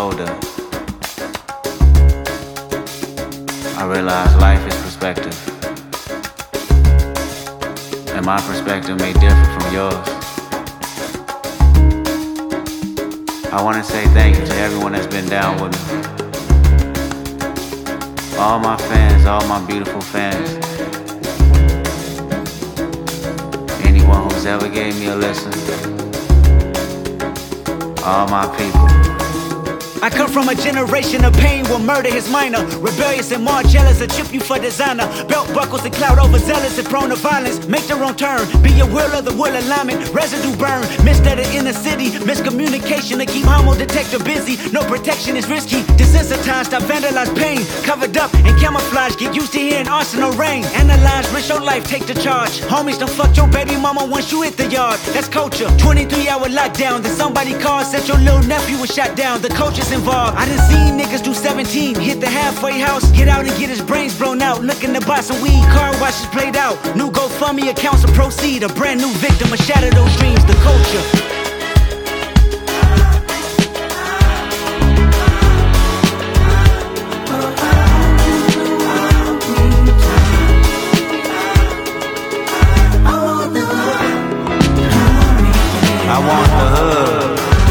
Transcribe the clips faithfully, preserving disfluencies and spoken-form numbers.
older, I realized life is perspective. And my perspective may differ from yours. I want to say thank you to everyone that's been down with me. All my fans, all my beautiful fans. Anyone who's ever gave me a listen. All my people. I come from a generation of pain where murder is minor. Rebellious and more jealous, a chip you for designer. Belt buckles and cloud overzealous and prone to violence. Make their own turn, be your will of the will alignment. Residue burn, missed at the inner city. Miscommunication to keep homo detector busy. No protection is risky. Desensitized, I vandalize pain. Covered up and camouflage, get used to hearing arsenal rain. Analyze, risk your life, take the charge. Homies, don't fuck your baby mama once you hit the yard. That's culture, twenty-three hour lockdown. Then somebody called, said your little nephew was shot down. The culture's involved. I done seen niggas do seventeen, hit the halfway house, get out and get his brains blown out. Looking to buy some weed, car washes played out. New GoFundMe accounts to proceed. A brand new victim, a shatter those dreams. The culture. I want the hood.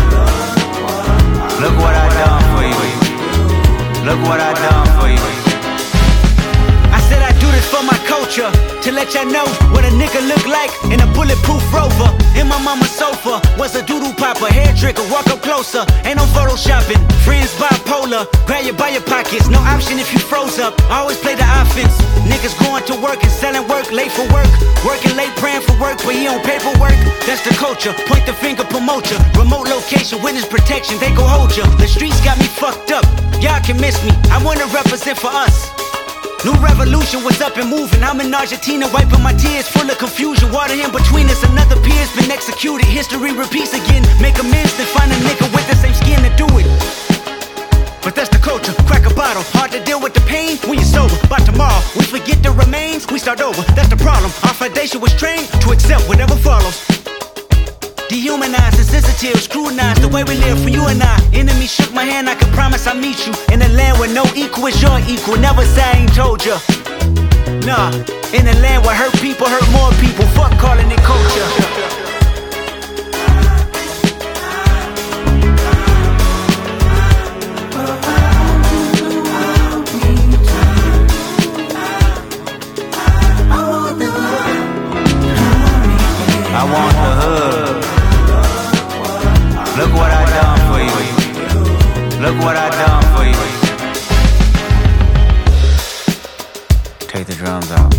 Look what I done for you. Look what I done for you. I said I do this for my culture, to let y'all know what a nigga look like in a bulletproof Rover. In my mama's sofa was a doodle popper, hair trigger, walk up closer. Ain't no photoshopping, friends bipolar. Grab you by your pockets, no option if you froze up. I always play the offense. Niggas going to work and selling work, late for work. Working late, praying for work, but he on paperwork. That's the culture, point the finger, promote ya. Remote location, witness protection, they gon' hold ya. The streets got me fucked up, y'all can miss me. I wanna represent for us. New revolution was up and moving. I'm in Argentina wiping my tears, full of confusion. Water in between us, another peer's been executed. History repeats again, make amends, then find a nigga with the same skin to do it. But that's the culture, crack a bottle. Hard to deal with the pain when you're sober. By tomorrow, we forget the remains, we start over. That's the problem, our foundation was trained to accept whatever follows. Dehumanized, insensitive, scrutinized the way we live for you and I. Enemy shook my hand, I can promise I'll meet you in a land where no equal is your equal. Never say I ain't told ya. Nah, in a land where hurt people hurt more people. Fuck calling it culture. I want the hood. Look what I done for you. Look what I done for you. Take the drums out.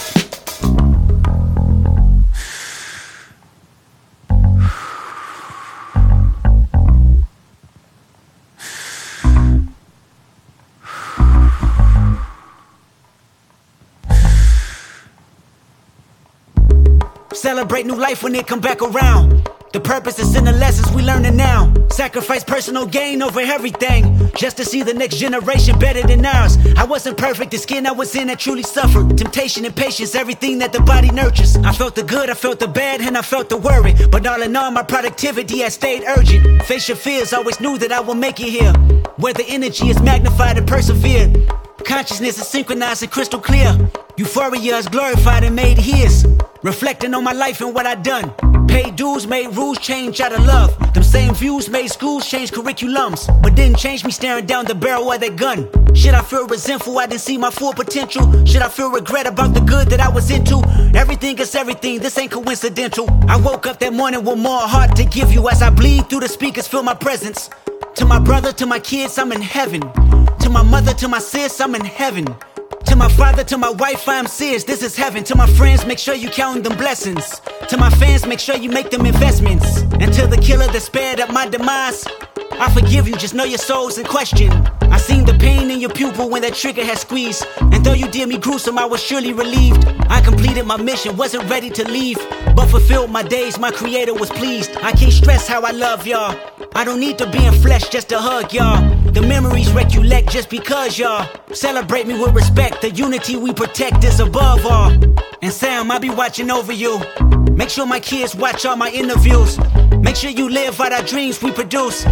Celebrate new life when it come back around. The purpose is in the lessons we learning now. Sacrifice personal gain over everything, just to see the next generation better than ours. I wasn't perfect, the skin I was in I truly suffered. Temptation and patience, everything that the body nurtures. I felt the good, I felt the bad, and I felt the worry. But all in all, my productivity has stayed urgent. Face your fears, always knew that I will make it here, where the energy is magnified and persevered. Consciousness is synchronized and crystal clear. Euphoria is glorified and made his. Reflecting on my life and what I done. Paid dues, made rules change out of love. Them same views made schools change curriculums, but didn't change me staring down the barrel of that gun. Should I feel resentful I didn't see my full potential? Should I feel regret about the good that I was into? Everything is everything, this ain't coincidental. I woke up that morning with more heart to give you. As I bleed through the speakers, feel my presence. To my brother, to my kids, I'm in heaven. To my mother, to my sis, I'm in heaven. To my father, to my wife, I'm serious, this is heaven. To my friends, make sure you count them blessings. To my fans, make sure you make them investments. And to the killer that spared up my demise, I forgive you, just know your soul's in question. I seen the pain in your pupil when that trigger had squeezed. And though you did me gruesome, I was surely relieved. I completed my mission, wasn't ready to leave, but fulfilled my days, my creator was pleased. I can't stress how I love y'all. I don't need to be in flesh just to hug y'all. The memories recollect just because y'all celebrate me with respect. The unity we protect is above all. And Sam, I'll be watching over you. Make sure my kids watch all my interviews. Make sure you live out our dreams we produce.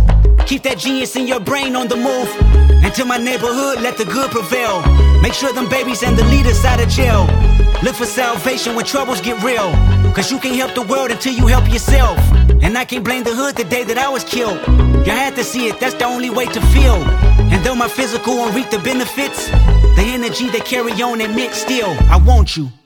Keep that genius in your brain on the move. And to my neighborhood, let the good prevail. Make sure them babies and the leaders out of jail. Look for salvation when troubles get real. Cause you can't help the world until you help yourself. And I can't blame the hood the day that I was killed. You had to see it, that's the only way to feel. And though my physical won't reap the benefits, the energy they carry on admit still, I want you.